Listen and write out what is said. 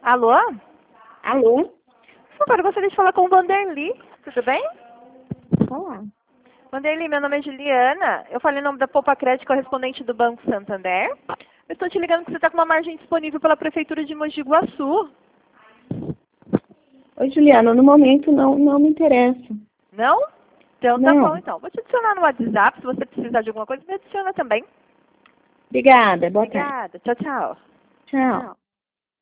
Alô? Alô? Por favor, eu gostaria de falar com o Vanderly. Tudo bem? Olá. Vanderly, meu nome é Juliana. Eu falei o nome da Poupa Crédito, correspondente do Banco Santander. Eu estou te ligando porque você está com uma margem disponível pela Prefeitura de Mogi Guaçu. Oi, Juliana. No momento não me interessa. Não? Então tá Não. bom, então. Vou te adicionar no WhatsApp. Se você precisar de alguma coisa, me adiciona também. Obrigada. Boa tarde. Obrigada. Tchau, tchau. Tchau.